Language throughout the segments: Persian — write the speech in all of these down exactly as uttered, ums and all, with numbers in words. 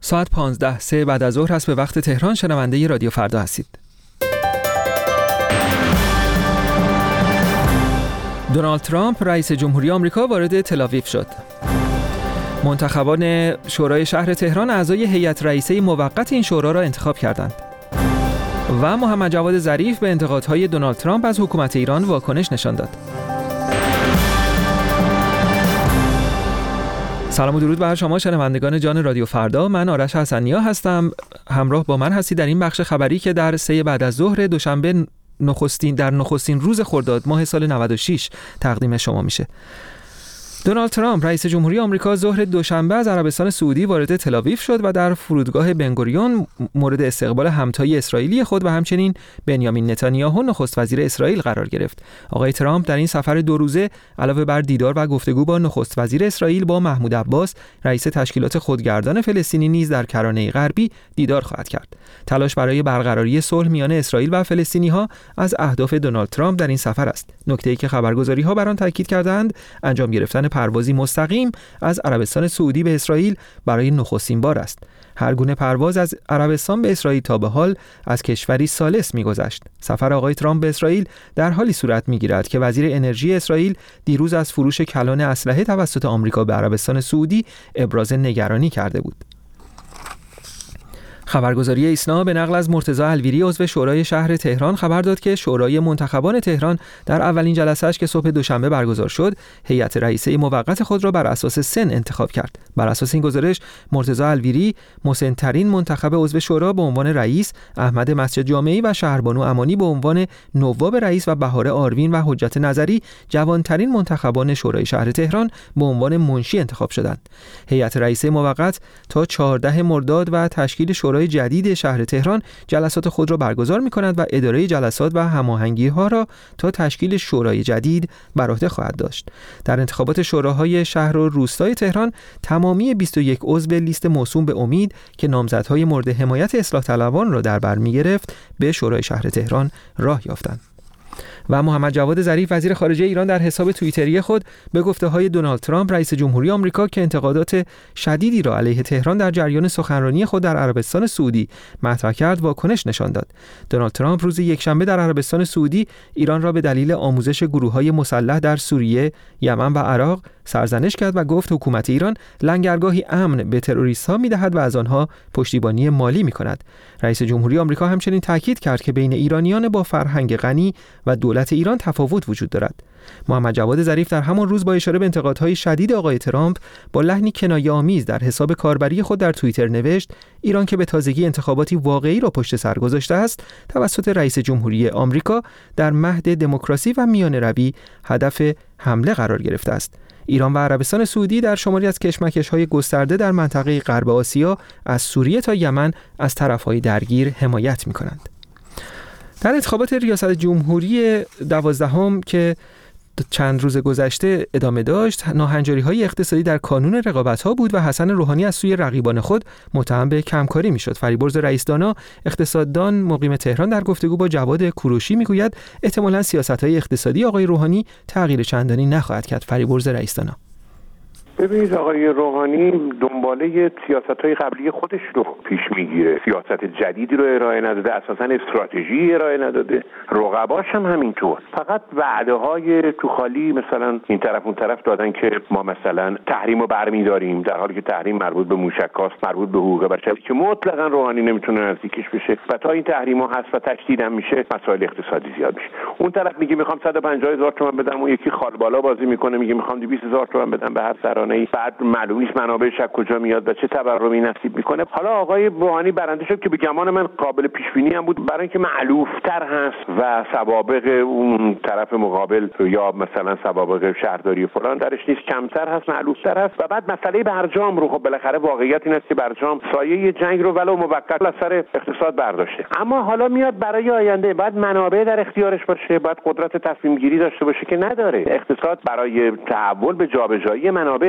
ساعت پانزده سه بعد از ظهر هست به وقت تهران. شنونده رادیو فردا هستید. دونالد ترامپ رئیس جمهوری آمریکا وارد تل‌آویو شد. منتخبان شورای شهر تهران اعضای هیئت رئیسه موقت این شورا را انتخاب کردند. و محمد جواد ظریف به انتقادهای دونالد ترامپ از حکومت ایران واکنش نشان داد. سلام و درود بر شما شنوندگان جان رادیو فردا. من آرش حسنیا هستم. همراه با من هستید در این بخش خبری که در سه بعد از ظهر دوشنبه نخستین در نخستین روز خرداد ماه سال نود و شش تقدیم شما میشه. دونالد ترامپ رئیس جمهوری آمریکا ظهر دوشنبه از عربستان سعودی وارد تل‌آویو شد و در فرودگاه بنگوریون مورد استقبال همتای اسرائیلی خود و همچنین بنیامین نتانیاهو نخست وزیر اسرائیل قرار گرفت. آقای ترامپ در این سفر دو روزه علاوه بر دیدار و گفتگو با نخست وزیر اسرائیل با محمود عباس رئیس تشکیلات خودگردان فلسطینی نیز در کرانه غربی دیدار خواهد کرد. تلاش برای برقراری صلح میان اسرائیل و فلسطینی‌ها از اهداف دونالد ترامپ در این سفر است. نکته‌ای که خبرگزاری‌ها بر آن تاکید کردند انجام گرفتن پروازی مستقیم از عربستان سعودی به اسرائیل برای نخستین بار است. هر گونه پرواز از عربستان به اسرائیل تا به حال از کشوری ثالث می‌گذشت. سفر آقای ترامپ به اسرائیل در حالی صورت می‌گیرد که وزیر انرژی اسرائیل دیروز از فروش کلان اسلحه توسط آمریکا به عربستان سعودی ابراز نگرانی کرده بود. خبرگزاری ایسنا به نقل از مرتضی الویری عضو شورای شهر تهران خبر داد که شورای منتخبان تهران در اولین جلسه‌اش که صبح دوشنبه برگزار شد، هیئت رئیسه موقت خود را بر اساس سن انتخاب کرد. بر اساس این گزارش، مرتضی الویری مسن‌ترین منتخب عضو شورا به عنوان رئیس، احمد مسجد جامعی و شهربانو امانی به عنوان نواب رئیس و بهار آروین و حجت نظری جوانترین منتخبان شورای شهر تهران به عنوان منشی انتخاب شدند. هیئت رئیسه موقت تا چهاردهم مرداد و تشکیل شورای جدید شهر تهران جلسات خود را برگزار می‌کند و اداره جلسات و هماهنگی‌ها را تا تشکیل شورای جدید بر عهده خواهد داشت. در انتخابات شوراهای شهر و روستای تهران تمامی بیست و یک عضو لیست موسوم به امید که نامزدهای مورد حمایت اصلاح طلبان را در بر می‌گرفت به شورای شهر تهران راه یافتند. و محمد جواد ظریف وزیر خارجه ایران در حساب توییتری خود به گفته‌های دونالد ترامپ رئیس جمهوری آمریکا که انتقادات شدیدی را علیه تهران در جریان سخنرانی خود در عربستان سعودی مطرح کرد واکنش نشان داد. دونالد ترامپ روز یکشنبه در عربستان سعودی ایران را به دلیل آموزش گروه‌های مسلح در سوریه، یمن و عراق سرزنش کرد و گفت حکومت ایران لنگرگاهی امن به تروریست‌ها می‌دهد و از آنها پشتیبانی مالی می‌کند. رئیس جمهوری آمریکا همچنین تاکید کرد که بین ایرانیان با فرهنگ غنی و دولت ایران تفاوت وجود دارد. محمد جواد ظریف در همان روز با اشاره به انتقادهای شدید آقای ترامپ با لحنی کنایه‌آمیز در حساب کاربری خود در توییتر نوشت: ایران که به تازگی انتخاباتی واقعی را پشت سر گذاشته است، توسط رئیس جمهوری آمریکا در مهد دموکراسی و میانه‌روی هدف حمله قرار گرفته است. ایران و عربستان سعودی در شماری از کشمکش‌های گسترده در منطقه غرب آسیا از سوریه تا یمن از طرف‌های درگیر حمایت می‌کنند. در انتخابات ریاست جمهوری دوازدهم که چند روز گذشته ادامه داشت، ناهنجاری‌های اقتصادی در کانون رقابت‌ها بود و حسن روحانی از سوی رقیبان خود متهم به کمکاری می‌شد. فریبرز رئیس‌دانا، اقتصاددان مقیم تهران، در گفتگو با جواد کوروشی می‌گوید احتمالاً سیاست‌های اقتصادی آقای روحانی تغییر چندانی نخواهد کرد. فریبرز رئیس‌دانا: ببینید آقای روحانی دنباله سیاست‌های قبلی خودش رو پیش میگیره، سیاست جدیدی رو ارائه نداده، اساساً استراتژی ارائه نداده، رقباش هم همینطور، فقط وعده‌های تو خالی مثلا این طرف اون طرف دادن که ما مثلا تحریم رو برمی‌داریم، در حالی که تحریم مربوط به موشک‌هاست، مربوط به حقوق بشر که مطلقاً روحانی نمیتونه نزدیکش بشه و تا این تحریم‌ها هست و تشدید هم میشه مسائل اقتصادی زیاد میشه. اون طرف میگه میخوام صد و پنجاه هزار تومان بدم، اون یکی خال بالا بازی میکنه میگه میخوام دویست هزار تومان بدم به هر سرانه، بعد معلوم نیست منابعش از کجا میاد و چه تورمی نصیب میکنه. حالا آقای روحانی برنده شد که به گمان من قابل پیش بینی هم بود، برای اینکه معلوف‌تر هست و سوابق اون طرف مقابل یا مثلا سوابق شهرداری فلان درش نیست، کمتر هست، معلوف‌تر هست. و بعد مسئله برجام رو، خب بالاخره واقعیت این است که برجام سایه جنگ رو ولو موقت از سر اقتصاد برداشته، اما حالا میاد برای آینده بعد منابع در اختیارش باشه، بعد قدرت تصمیم گیری داشته باشه که نداره. اقتصاد برای تحول به جابجایی منابع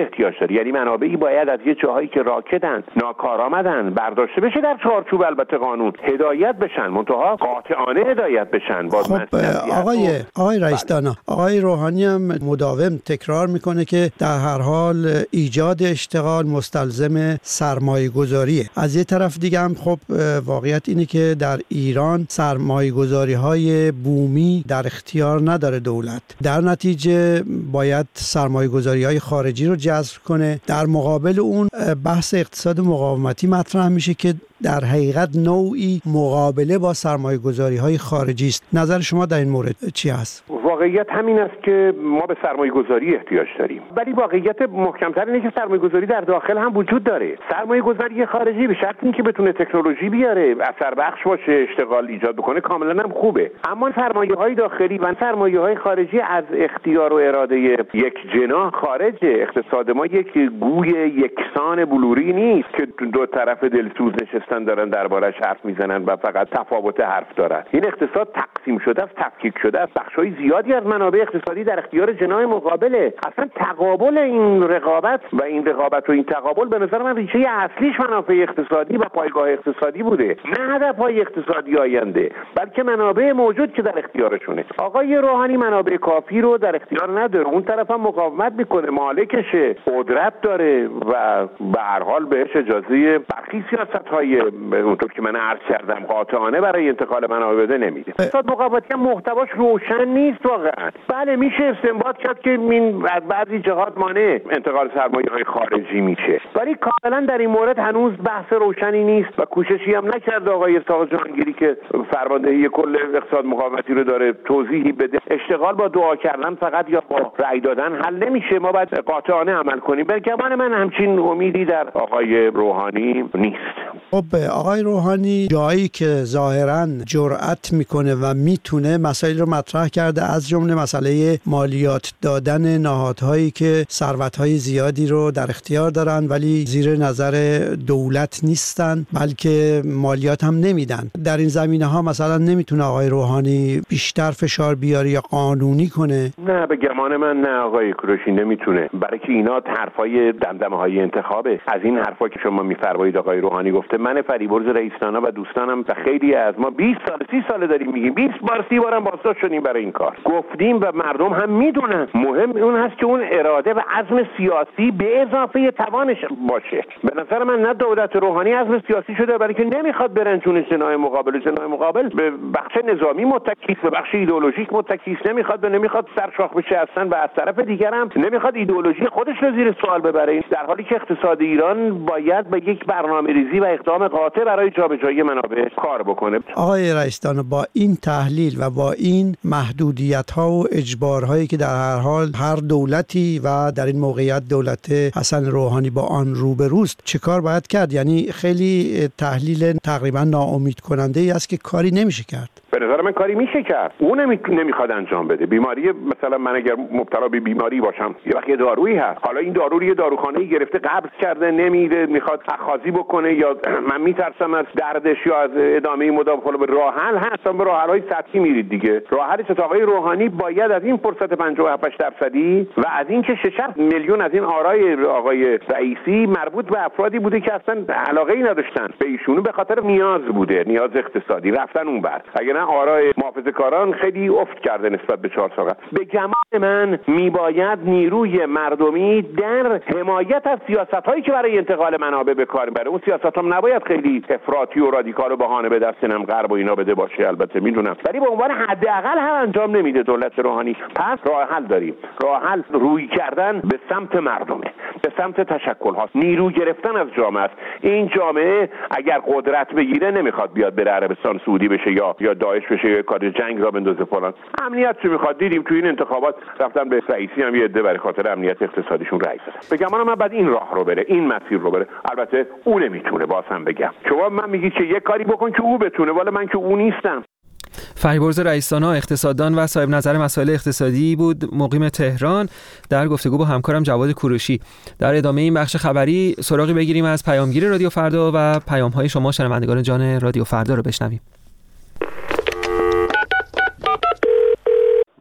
احتیاج داره. یعنی منابعی باید از یه جاهایی که راکدن، ناکارآمدن، برداشته بشه، در چارچوب البته قانون هدایت بشن، منتها قاطعانه هدایت بشن. با خب آقای آقای رئیس دانا، آقای روحانی هم مداوم تکرار میکنه که در هر حال ایجاد اشتغال مستلزم سرمایه گذاریه. از یه طرف دیگه هم خب واقعیت اینه که در ایران سرمایه گذاری های بومی در اختیار نداره دولت، در نتیجه باید سرمایه گذاری های خارجی رو جذب کنه. در مقابل اون بحث اقتصاد مقاومتی مطرح میشه که در حقیقت نوعی مقابله با سرمایه گذاری های خارجی است. نظر شما در این مورد چی است؟ واقعیت همین است که ما به سرمایه گذاری احتیاج داریم، ولی واقعیت محکم‌تر اینه که سرمایه گذاری در داخل هم وجود داره. سرمایه گذاری خارجی به شرط اینکه بتونه تکنولوژی بیاره، اثر بخش باشه، اشتغال ایجاد بکنه، کاملا هم خوبه. اما سرمایه های داخلی و سرمایه های خارجی از اختیار و اراده یک جناح خارجه. اقتصاد ما یک گوی یکسان بلوری نیست که دو طرف دلسوز نشستن دارن دربارش حرف میزنن و فقط تفاوت حرف دارن. این اقتصاد تقسیم شده است، تفکیک شده است. بخشای زیادی از منابع اقتصادی در اختیار جناح مقابله. اصلا تقابل این رقابت و این رقابت و این تقابل به نظر من ریشه اصلیش منافع اقتصادی و پایگاه اقتصادی بوده، نه هدف‌های اقتصادی آینده، بلکه منابع موجود که در اختیارشونه. آقای روحانی منابع کافی رو در اختیار نداره، اون طرف هم مقاومت میکنه، مالکشه، قدرت داره و به هر حال بهش اجازه برخی سیاست‌های اونطور که من عرض کردم قاطعانه برای انتقال منابع بده نمیده. اقتصاد مقاومتی هم محتواش روشن نیست واقعا. بله میشه استنباط کرد که این از بعضی جهات مانع انتقال سرمایه‌های خارجی میشه، ولی کاملا در این مورد هنوز بحث روشنی نیست و کوششی هم نکرد آقای اسحاق جهانگیری که فرماندهی کل اقتصاد مقاومتی رو داره توضیحی بده. اشتغال با دعا کردن فقط یا با رأی دادن حل نمیشه، ما باید قاطعانه عمل کنیم. به گمان من همچین امیدی در آقای روحانی نیست. خب آقای روحانی جایی که ظاهراً جرأت میکنه و میتونه مسائل رو مطرح کرده، از جمله مسئله مالیات دادن نهادهایی که ثروت‌های زیادی رو در اختیار دارن ولی زیر نظر دولت نیستن، بلکه مالیات هم نمیدن. در این زمینه‌ها مثلا نمیتونه آقای روحانی بیشتر فشار بیاره یا قانونی کنه؟ نه به گمان من نه آقای کوروشی نمیتونه، برای که اینا حرفای دمدمه‌های انتخابه. از این حرفا که شما میفرمایید آقای روحانی گفته، من فریبرز رئیس دانا و دوستانم و خیلی از ما بیست سال سی سال داریم میگیم، بیست بار سی بارم بازداشت شدیم برای این کار، گفتیم و مردم هم میدونن. مهم اون هست که اون اراده و عزم سیاسی به اضافه توانش باشه. به نظر من نه دولت روحانی عزم سیاسی شده، برای که نمیخواد برنجونه جناح مقابل. جناح مقابل به بخش نظامی متکی است، به بخش ایدئولوژیک متکی است، نمیخواد به نمیخواد سرشاخ بشه اصلا، و از طرف دیگر هم نمیخواد ایدئولوژی خودش رو زیر سوال ببره، در حالی که اقتصاد ایران باید به یک برنامه‌ریزی و اقدام قاطع برای جابجایی منابع کار بکنه. آقای رئیس دانا، با این تحلیل و با این محدودیت‌ها و اجبارهایی که در هر حال هر دولتی و در این موقعیت دولت حسن روحانی با آن روبروست، چه کار باید کرد؟ یعنی خیلی تحلیل تقریبا ناامید کننده ای است که کاری نمیشه کرد. به نظر من کاری میشه کرد، اون نمی... نمیخواد انجام بده. بیماری مثلا من اگر مبتلا به بیماری باشم، یه وقت یه دارویی هست، حالا این دارو رو یه داروخانه‌ای گرفته قبض کرده نمیده، میخواد اخاذی بکنه، یا من میترسم از دردش یا از ادامه مدام، خب راه حل هست، به راه حل‌های سطحی میرید دیگه. راه حل آقای روحانی باید از این فرصت پنجاه و هفت درصدی و از این که شش میلیون از این آرای آقای رئیسی مربوط به افرادی بوده که اصلا علاقه ای نداشتن به ایشونو، به خاطر نیاز بوده، نیاز اقتصادی، رفتن اون بر. اگه نه آرای محافظه‌کاران خیلی افت کرده نسبت به چهار سال. به گمان من میباید نیروی مردمی در حمایت از سیاست‌هایی که برای انتقال منابع به کار میبره، اون سیاست هم نباید خیلی افراطی و رادیکال و بهانه به دست نم غرب و اینا بده باشه، البته میدونم، ولی به عنوان حداقل هم انجام نمیده دولت روحانی. پس راه حل داریم. راه حل روی کردن به سمت مردمه، به سمت تشکل ها، نیرو گرفتن از جامعه است. این جامعه اگر قدرت بگیره نمیخواد بیاد بره عربستان سعودی بشه یا یا داعش بشه یا کار جنگ را بندازه فلان. امنیت چه میخواد؟ دیدیم تو این انتخابات رفتن به رئیسی هم یه عده برای خاطر امنیت اقتصادیشون رئیس دادن. به گمان من بعد این راه رو بره، این مسیر رو بره. البته اون نمیتونه، باز هم بگم شما من میگی که یه کاری بکن که او بتونه، ولی من که اون نیستم. فریبرز رئیس دانا، اقتصاددان و صاحب نظر مسائل اقتصادی بود، مقیم تهران، در گفتگو با همکارم جواد کوروشی. در ادامه این بخش خبری سراغی بگیریم از پیامگیر رادیو فردا و پیام‌های شما شنوندگان جان رادیو فردا رو بشنویم.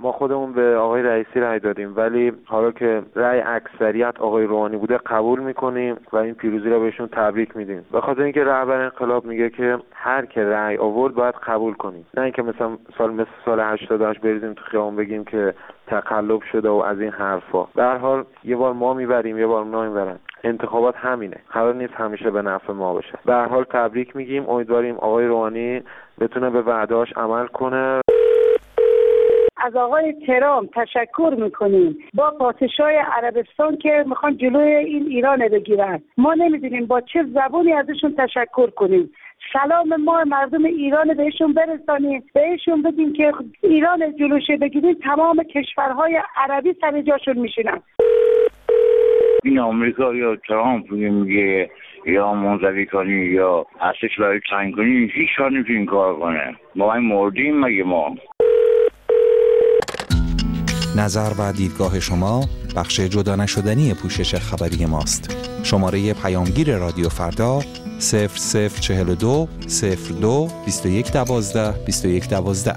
ما خودمون به آقای رئیسی رأی دادیم، ولی حالا که رأی اکثریت آقای روحانی بوده قبول میکنیم و این پیروزی را بهشون تبریک میدیم، به خاطر اینکه رهبر انقلاب میگه که هر که رأی آورد باید قبول کنیم، نه اینکه مثلا سال مثل سال هشتاد و هشت بریزیم تو خیابون بگیم که تقلب شده و از این حرفا. به هر حال یه بار ما میبریم یه بار اونا میبرن، انتخابات همینه، قرار نیست همیشه به نفع ما باشه. به هر حال تبریک میگیم، امیدواریم آقای روحانی بتونه به وعده‌هاش عمل کنه. از آقای ترامپ تشکر میکنیم با پادشاه عربستان که میخوان جلوی این ایران بگیرن. ما نمیدونیم با چه زبانی ازشون تشکر کنیم. سلام ما مردم ایران بهشون برسانیم، بهشون بگیم که ایران جلوش بگیریم تمام کشورهای عربی سر جاشون میشینن. این آمریکا یا ترامپ میگه یا منزوی کنی یا ارتش لای تعیین کنی، هیچ کار نمیتونه این کار کنه. ما این مردیم مگه ما؟ نظر و دیدگاه شما بخش جدا نشدنی پوشش خبری ماست. شماره پیامگیر رادیو فردا صفر صفر چهل و دو صفر دو بیست و یک دوازده بیست و یک دوازده.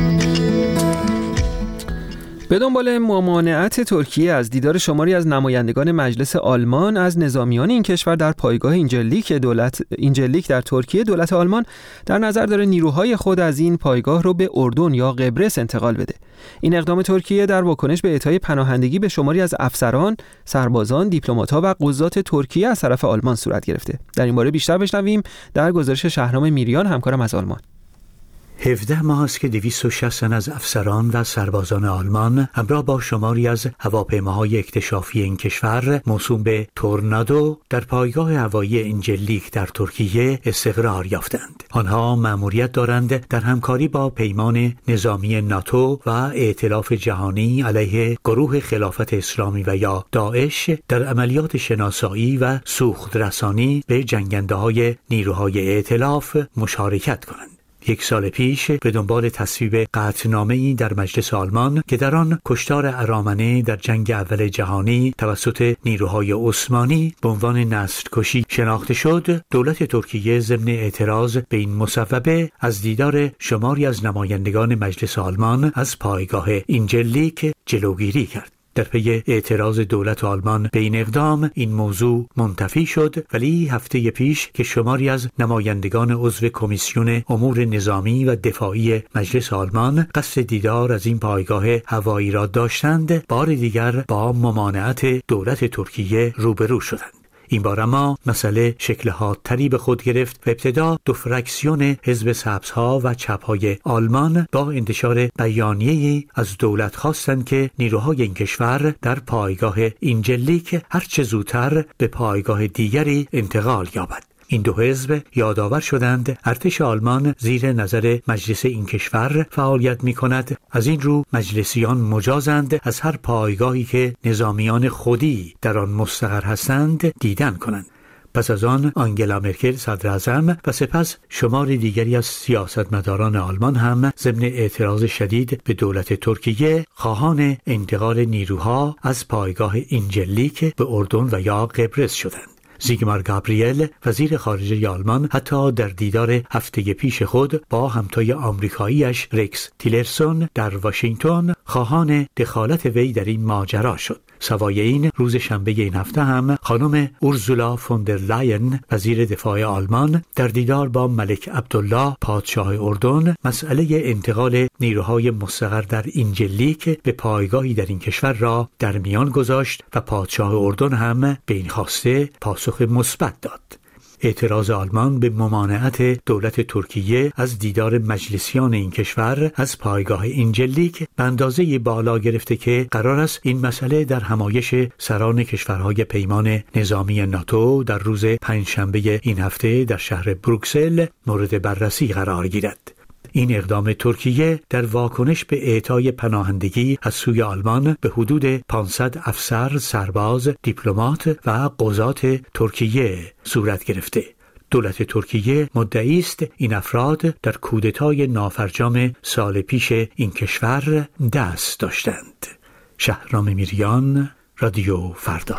به دنبال ممانعت ترکیه از دیدار شماری از نمایندگان مجلس آلمان از نظامیان این کشور در پایگاه اینجلیک دولت اینجلیک در ترکیه، دولت آلمان در نظر داره نیروهای خود از این پایگاه رو به اردن یا قبرس انتقال بده. این اقدام ترکیه در واکنش به اعطای پناهندگی به شماری از افسران، سربازان، دیپلمات‌ها و قضات ترکیه از طرف آلمان صورت گرفته. در این باره بیشتر بشنویم در گزارش شهرام میریان، همکارم از آلمان. هفده ماه است که دویست و شصت تن از افسران و سربازان آلمان همراه با شماری از هواپیماهای اکتشافی این کشور موسوم به تورنادو در پایگاه هوایی اینجلیک در ترکیه استقرار یافتند. آنها مأموریت دارند در همکاری با پیمان نظامی ناتو و ائتلاف جهانی علیه گروه خلافت اسلامی و یا داعش در عملیات شناسایی و سوخت رسانی به جنگنده‌های نیروهای ائتلاف مشارکت کنند. یک سال پیش به دنبال تصویب قطعنامه‌ای در مجلس آلمان که در آن کشتار ارامنه در جنگ اول جهانی توسط نیروهای عثمانی به عنوان نسل‌کشی شناخته شد، دولت ترکیه ضمن اعتراض به این مصوبه از دیدار شماری از نمایندگان مجلس آلمان از پایگاه اینجلیک جلوگیری کرد. در پی اعتراض دولت آلمان به این اقدام این موضوع منتفی شد، ولی هفته پیش که شماری از نمایندگان عضو کمیسیون امور نظامی و دفاعی مجلس آلمان قصد دیدار از این پایگاه هوایی را داشتند، بار دیگر با ممانعت دولت ترکیه روبرو شدند. این بار اما مسئله شکل حادتری به خود گرفت و ابتدا دو فرکسیون حزب سبزها و چپهای آلمان با انتشار بیانیه‌ای از دولت خواستند که نیروهای این کشور در پایگاه اینجلیک هرچه زودتر به پایگاه دیگری انتقال یابد. این دو حزب یادآور شدند ارتش آلمان زیر نظر مجلس این کشور فعالیت می کند. از این رو مجلسیان مجازند از هر پایگاهی که نظامیان خودی در آن مستقر هستند دیدن کنند. پس از آن آنگلا مرکل صدر اعظم و سپس شمار دیگری از سیاستمداران آلمان هم ضمن اعتراض شدید به دولت ترکیه خواهان انتقال نیروها از پایگاه اینجلیک به اردن و یا قبرس شدند. زیگمار گابریل وزیر خارجه آلمان حتی در دیدار هفته پیش خود با همتای آمریکاییش رکس تیلرسون در واشنگتن خواهان دخالت وی در این ماجرا شد. سوای این روز شنبه این هفته هم خانم اورزولا فوندر لاین وزیر دفاع آلمان در دیدار با ملک عبدالله پادشاه اردن مسئله انتقال نیروهای مستقر در اینجلیک به پایگاهی در این کشور را در میان گذاشت و پادشاه اردن هم به این خواسته پاسخ مثبت داد. اعتراض آلمان به ممانعت دولت ترکیه از دیدار مجلسیان این کشور از پایگاه اینجلیک به اندازه بالا گرفته که قرار است این مسئله در همایش سران کشورهای پیمان نظامی ناتو در روز پنجشنبه این هفته در شهر بروکسل مورد بررسی قرار گیرد. این اقدام ترکیه در واکنش به اعطای پناهندگی از سوی آلمان به حدود پانصد افسر، سرباز، دیپلمات و قضات ترکیه صورت گرفته. دولت ترکیه مدعی است این افراد در کودتای نافرجام سال پیش این کشور دست داشتند. شهرام میریان، رادیو فردا.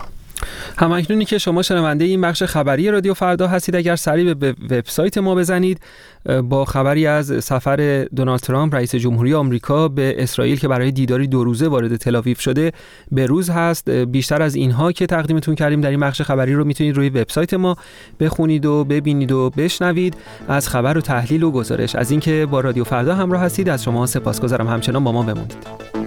همکنونی که شما شنونده این بخش خبری رادیو فردا هستید، اگر سری به وبسایت ما بزنید با خبری از سفر دونالد ترامپ رئیس جمهوری آمریکا به اسرائیل که برای دیداری دو روزه وارد تل‌آویو شده به روز هست. بیشتر از اینها که تقدیمتون کردیم در این بخش خبری رو میتونید روی وبسایت ما بخونید و ببینید و بشنوید از خبر و تحلیل و گزارش. از اینکه با رادیو فردا همراه هستید از شما سپاسگزارم. همچنان با ما بمونید.